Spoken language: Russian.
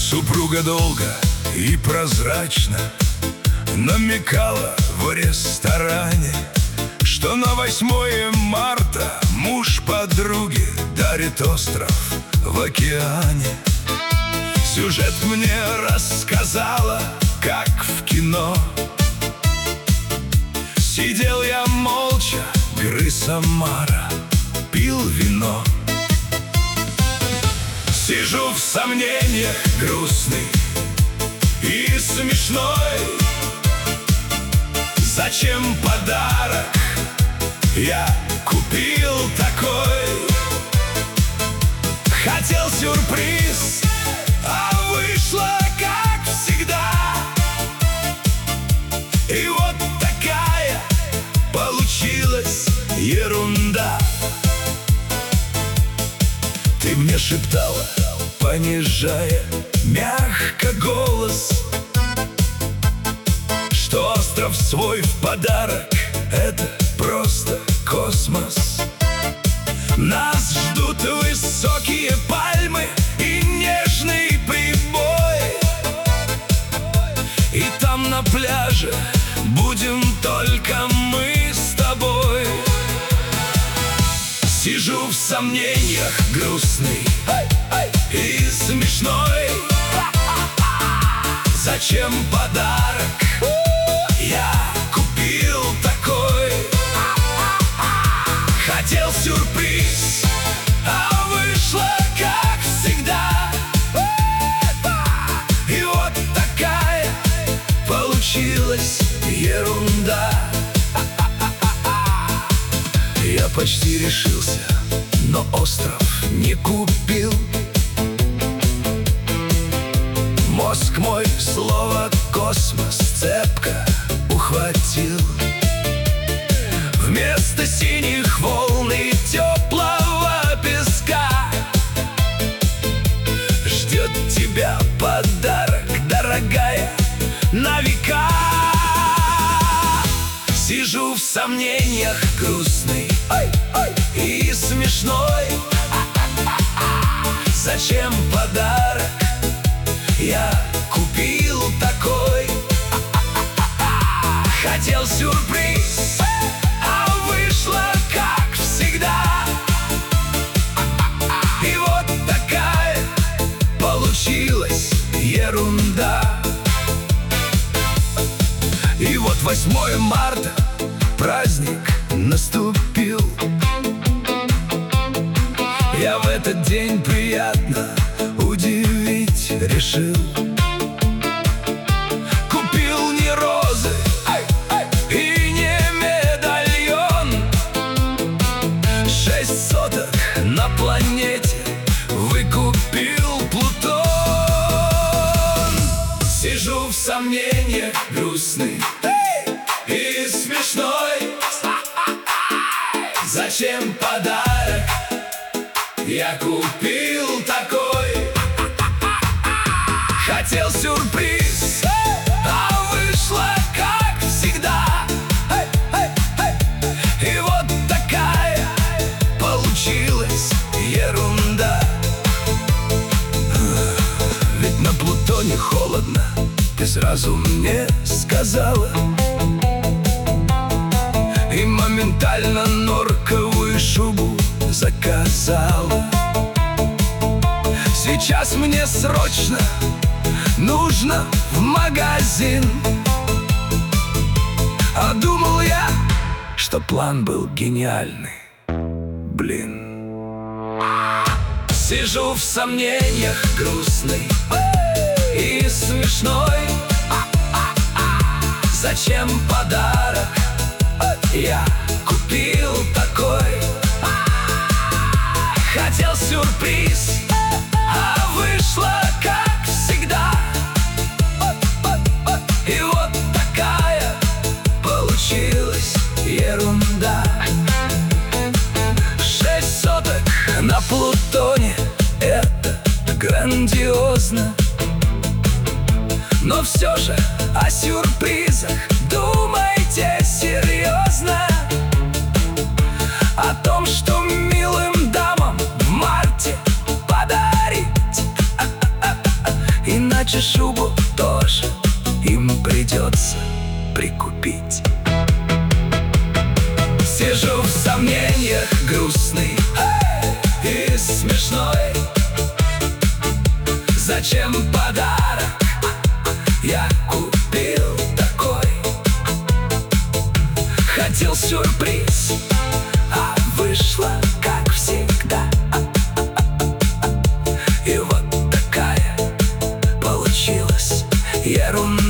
Супруга долго и прозрачно намекала в ресторане, что на 8 марта муж подруги дарит остров в океане. Сюжет мне рассказала, как в кино. Сидел я молча, грыз омара, пил вино. Сижу в сомнениях, грустный и смешной. Зачем подарок я купил такой? Хотел сюрприз, а вышло как всегда. И вот такая получилась ерунда. Ты мне шептала, понижая мягко голос, что остров свой в подарок — это просто космос. Нас ждут высокие пальмы и нежный прибой, и там на пляже будем только мы с тобой. Сижу в сомнениях, грустный и смешной. Зачем подарок я купил такой? Хотел сюрприз, а вышло как всегда. И вот такая получилась ерунда. Я почти решился, но остров не купил. Мозг мой слово «космос» цепко ухватил. Вместо синих волн и теплого песка ждет тебя подарок, дорогая, на века. Сижу в сомнениях, грустный и смешной. Зачем подарок я купил такой? Хотел сюрприз, а вышло как всегда. И вот такая получилась ерунда. И вот 8 марта праздник наступил. Я в этот день приятно удивить решил. Купил не розы и не медальон. 6 соток на планете выкупил Плутон. Сижу в сомнениях, грустный и смешной. Зачем подарок я купил такой? Хотел сюрприз, а вышло как всегда. И вот такая получилась ерунда. Ведь на Плутоне холодно, ты сразу мне сказала. И моментально норковую шубу заказала. Сейчас мне срочно нужно в магазин. А думал я, что план был гениальный. Блин. Сижу в сомнениях, грустный и смешной. Зачем подарок я купил такой? Хотел сюрприз, а вышло как всегда. И вот такая получилась ерунда. 6 соток на Плутоне — это грандиозно. Но все же о сюрпризах думайте серьезно. О том, что милым дамам в марте подарить. И Иначе шубу тоже им придется прикупить. Сижу в сомнениях, грустный и смешной. Зачем подарок я купил такой? Хотел сюрприз, а вышло как всегда. И вот такая получилась ерунда.